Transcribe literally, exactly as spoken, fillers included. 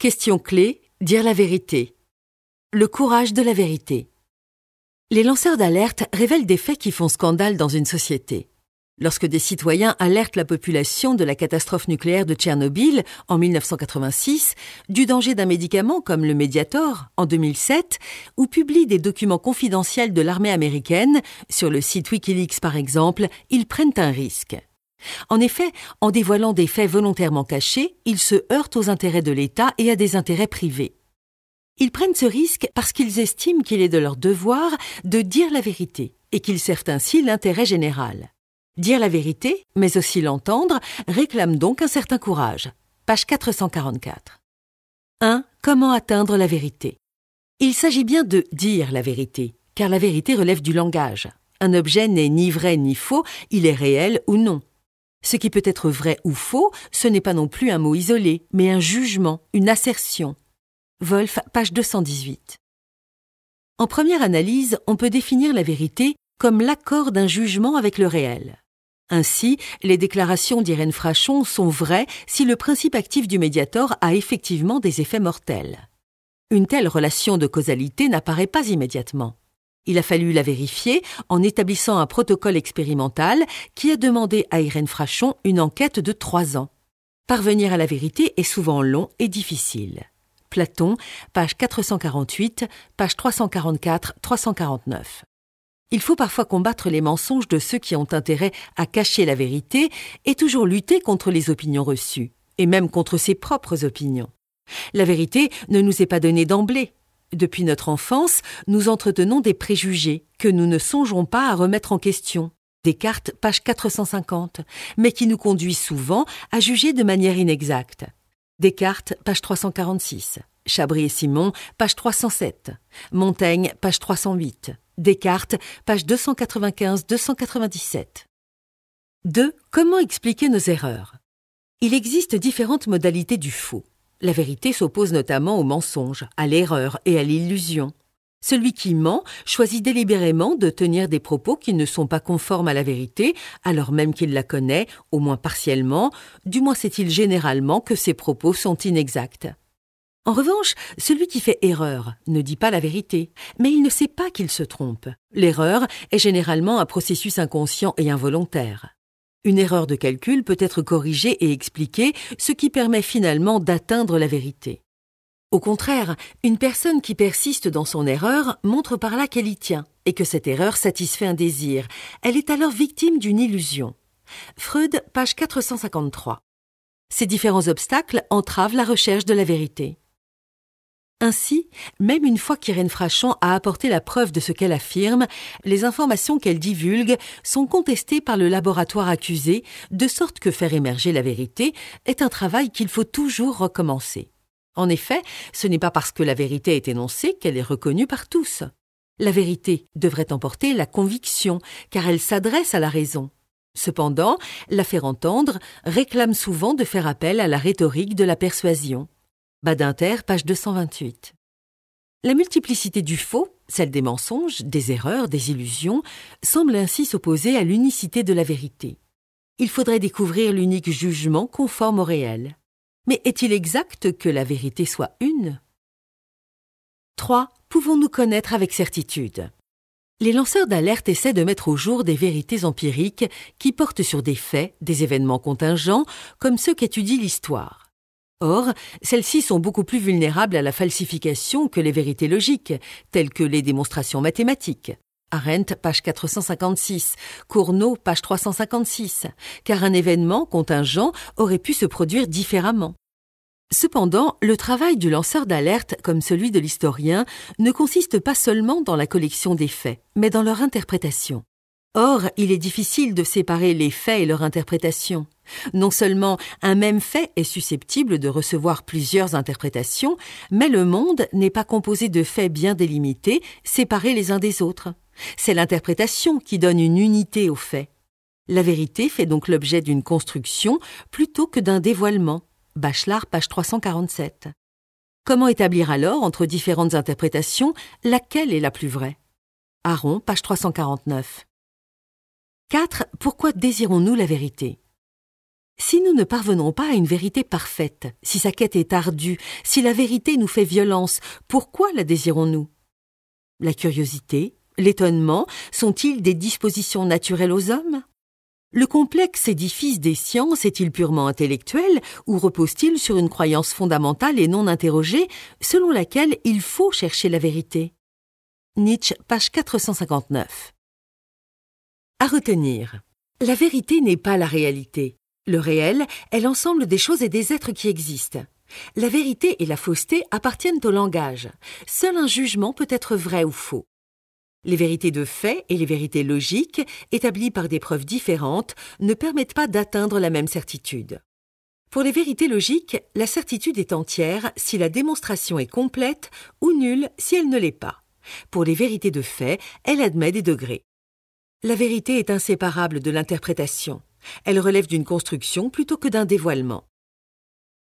Question clé, dire la vérité. Le courage de la vérité. Les lanceurs d'alerte révèlent des faits qui font scandale dans une société. Lorsque des citoyens alertent la population de la catastrophe nucléaire de Tchernobyl en mille neuf cent quatre-vingt-six, du danger d'un médicament comme le Mediator en deux mille sept, ou publient des documents confidentiels de l'armée américaine, sur le site Wikileaks par exemple, ils prennent un risque. En effet, en dévoilant des faits volontairement cachés, ils se heurtent aux intérêts de l'État et à des intérêts privés. Ils prennent ce risque parce qu'ils estiment qu'il est de leur devoir de dire la vérité et qu'ils servent ainsi l'intérêt général. Dire la vérité, mais aussi l'entendre, réclame donc un certain courage. Page quatre cent quarante-quatre. un. Comment atteindre la vérité? Il s'agit bien de dire la vérité, car la vérité relève du langage. Un objet n'est ni vrai ni faux, il est réel ou non. Ce qui peut être vrai ou faux, ce n'est pas non plus un mot isolé, mais un jugement, une assertion. Wolf, page deux cent dix-huit. En première analyse, on peut définir la vérité comme l'accord d'un jugement avec le réel. Ainsi, les déclarations d'Irène Frachon sont vraies si le principe actif du Mediator a effectivement des effets mortels. Une telle relation de causalité n'apparaît pas immédiatement. Il a fallu la vérifier en établissant un protocole expérimental qui a demandé à Irène Frachon une enquête de trois ans. Parvenir à la vérité est souvent long et difficile. Platon, page quatre cent quarante-huit, page trois cent quarante-quatre à trois cent quarante-neuf. Il faut parfois combattre les mensonges de ceux qui ont intérêt à cacher la vérité et toujours lutter contre les opinions reçues, et même contre ses propres opinions. La vérité ne nous est pas donnée d'emblée. Depuis notre enfance, nous entretenons des préjugés que nous ne songeons pas à remettre en question. Descartes, page quatre cent cinquante, mais qui nous conduit souvent à juger de manière inexacte. Descartes, page trois cent quarante-six. Chabry et Simon, page trois cent sept. Montaigne, page trois cent huit. Descartes, page deux cent quatre-vingt-quinze à deux cent quatre-vingt-dix-sept. deux. Comment expliquer nos erreurs? Il existe différentes modalités du faux. La vérité s'oppose notamment au mensonge, à l'erreur et à l'illusion. Celui qui ment choisit délibérément de tenir des propos qui ne sont pas conformes à la vérité, alors même qu'il la connaît, au moins partiellement, du moins sait-il généralement que ses propos sont inexacts. En revanche, celui qui fait erreur ne dit pas la vérité, mais il ne sait pas qu'il se trompe. L'erreur est généralement un processus inconscient et involontaire. Une erreur de calcul peut être corrigée et expliquée, ce qui permet finalement d'atteindre la vérité. Au contraire, une personne qui persiste dans son erreur montre par là qu'elle y tient, et que cette erreur satisfait un désir. Elle est alors victime d'une illusion. Freud, page quatre cent cinquante-trois. Ces différents obstacles entravent la recherche de la vérité. Ainsi, même une fois qu'Irène Frachon a apporté la preuve de ce qu'elle affirme, les informations qu'elle divulgue sont contestées par le laboratoire accusé, de sorte que faire émerger la vérité est un travail qu'il faut toujours recommencer. En effet, ce n'est pas parce que la vérité est énoncée qu'elle est reconnue par tous. La vérité devrait emporter la conviction, car elle s'adresse à la raison. Cependant, la faire entendre réclame souvent de faire appel à la rhétorique de la persuasion. Badinter, page deux cent vingt-huit. La multiplicité du faux, celle des mensonges, des erreurs, des illusions, semble ainsi s'opposer à l'unicité de la vérité. Il faudrait découvrir l'unique jugement conforme au réel. Mais est-il exact que la vérité soit une? trois. Pouvons-nous connaître avec certitude? Les lanceurs d'alerte essaient de mettre au jour des vérités empiriques qui portent sur des faits, des événements contingents, comme ceux qu'étudie l'histoire. Or, celles-ci sont beaucoup plus vulnérables à la falsification que les vérités logiques, telles que les démonstrations mathématiques. Arendt, page quatre cent cinquante-six, Cournot, page trois cent cinquante-six, car un événement contingent aurait pu se produire différemment. Cependant, le travail du lanceur d'alerte, comme celui de l'historien, ne consiste pas seulement dans la collection des faits, mais dans leur interprétation. Or, il est difficile de séparer les faits et leur interprétation. Non seulement un même fait est susceptible de recevoir plusieurs interprétations, mais le monde n'est pas composé de faits bien délimités, séparés les uns des autres. C'est l'interprétation qui donne une unité aux faits. La vérité fait donc l'objet d'une construction plutôt que d'un dévoilement. Bachelard, page trois cent quarante-sept. Comment établir alors, entre différentes interprétations, laquelle est la plus vraie? Aron, page trois cent quarante-neuf. quatre. Pourquoi désirons-nous la vérité? Si nous ne parvenons pas à une vérité parfaite, si sa quête est ardue, si la vérité nous fait violence, pourquoi la désirons-nous? La curiosité, l'étonnement sont-ils des dispositions naturelles aux hommes? Le complexe édifice des sciences est-il purement intellectuel ou repose-t-il sur une croyance fondamentale et non interrogée selon laquelle il faut chercher la vérité? Nietzsche, page quatre cent cinquante-neuf. À retenir. La vérité n'est pas la réalité. Le réel est l'ensemble des choses et des êtres qui existent. La vérité et la fausseté appartiennent au langage. Seul un jugement peut être vrai ou faux. Les vérités de fait et les vérités logiques, établies par des preuves différentes, ne permettent pas d'atteindre la même certitude. Pour les vérités logiques, la certitude est entière si la démonstration est complète ou nulle si elle ne l'est pas. Pour les vérités de fait, elle admet des degrés. La vérité est inséparable de l'interprétation. Elle relève d'une construction plutôt que d'un dévoilement.